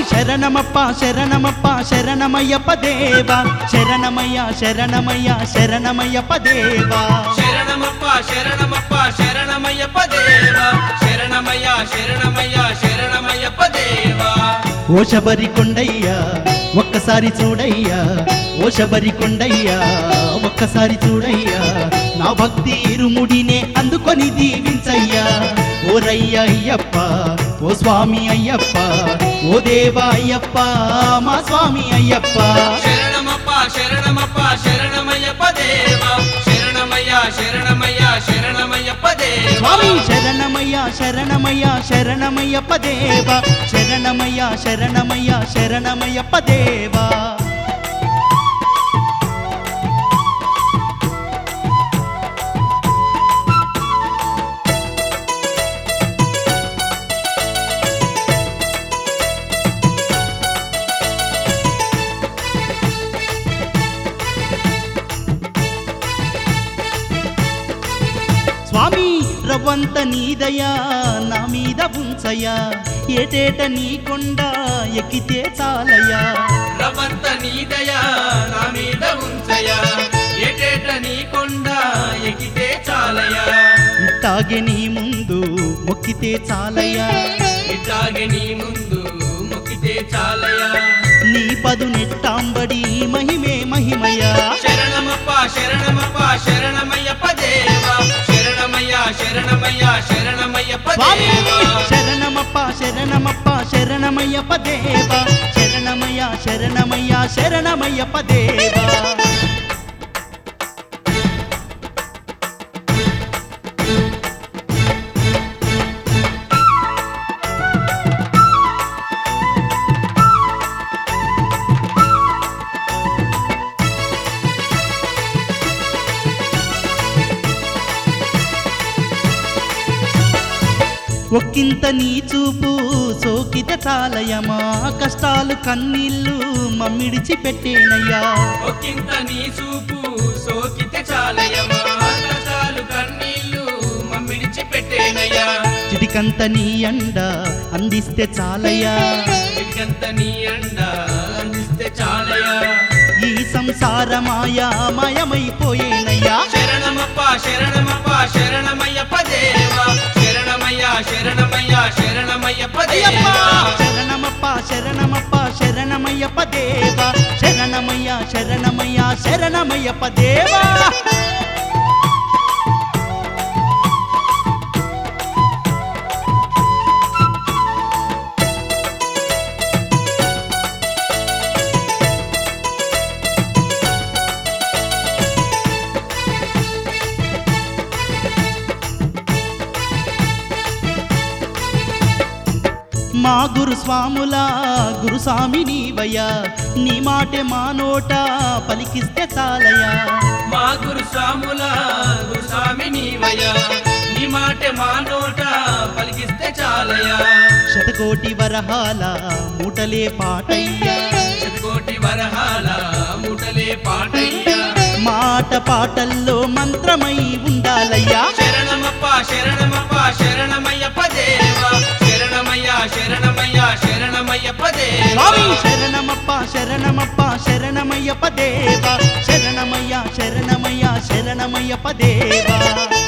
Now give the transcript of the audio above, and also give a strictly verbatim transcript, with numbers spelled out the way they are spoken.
శరణమప్ప శరణమప్ప శరణమయ్యప్ప దేవా శరణమయ్య శరణమయ్య శరణమయ్యప్ప దేవా శరణమప్ప శరణమప్ప శరణమయ్యప్ప దేవా శరణమయ్య శరణమయ్య శరణమయ్యప్ప దేవా ఓ శబరి కొండయ్యా ఒక్కసారి చూడయ్యా ఓ శబరి కొండయ్యా ఒక్కసారి చూడయ్యా నా భక్తి ఇరుముడినే అందుకొని దీవించయ్యా ఓరయ్య అయ్యప్ప ఓ స్వామి అయ్యప్ప ఓ దేవా అయ్యప్ప మా స్వామి అయ్యప్ప శరణమప్ప శరణమప్ప శరణమయ్యప్ప దేవా శరణమయ్య శరణమయ్య శరణమయ్యప్ప దేవా స్వామి శరణమయ్య శరణమయ్య శరణమయ్యప్ప దేవా శరణమయ్య శరణమయ్య శరణమయ్యప్ప దేవా స్వామి రవ్వంత నీదయా నా మీద ఉంచయ్యా ఏటేట నీ కొండ ఎక్కితే చాలయ్యా రవంత నీదయా నా మీద ఉంచయా ఏటేట నీ కొండ ఎక్కితే చాలయా ఇట్టాగే నీ ముందు మొక్కితే చాలయ్యా ఇట్లాగే నీ ముందు మొక్కితే చాలయా నీ పదు నెట్టాంబడి మహిమే మహిమయా శరణమప్ప శరణమప్ప శరణమయ్యప్ప దేవా శరణమయ్య శరణమయ్య శరణమయ్యప్ప స్వామి దేవా శరణమప్ప శరణమప్ప శరణమయ్యప్ప దేవా శరణమయ్య శరణమయ్య శరణమయ్యప్ప దేవా ఒక్కింత నీ చూపు సోకితే చాలయమా కష్టాలు కన్నీళ్ళు మమ్మిడిచి పెట్టేనయ్యా ఒక్కింత నీ చూపు సోకితే చాలయమా కష్టాలు కన్నీళ్ళు మమ్మిడిచి పెట్టేనయ్యా చిటికంత నీ అండ అందిస్తే చాలయ్యా ఇకంత నీ అండ అందిస్తే చాలయా ఈ సంసార మాయా మాయమైపోయేనయ్యా శరణమప్ప శరణమప్ప శరణమయ్యప్ప దేవా శరణమయ్య శరణమయ్య శరణమయ్యప్ప అయ్యప్ప దేవా శరణమప్ప శరణమప్ప శరణమయ్యప్ప దేవా శరణమయ్య శరణమయ్య శరణమయ్యప్ప దేవా మా గురు స్వాముల గురుస్వామి నీవయ్యా నీ మాటే మా నోట పలికిస్తే చాలయ్యా మా గురు స్వాముల గురు స్వామి నీవయ్యా నీ మాట మా నోట పలికిస్తే చాలయా శతకోటి వరహాల మూటలే పాటయ్యా శతకోటి వరహాల ముటలే పాటయ్యా మాట పాటల్లో మంత్రమై ఉండాలయ్యా శరణమప్ప శరణమప్ప శరణమయ్యప్ప దేవా శరణమయ్య శరణమయ్య శరణమయ్యప్ప స్వామి దేవా శరణమప్ప శరణమప్ప శరణమయ్యప్ప దేవా శరణమయ్య శరణమయ్య శరణమయ్యప్ప దేవా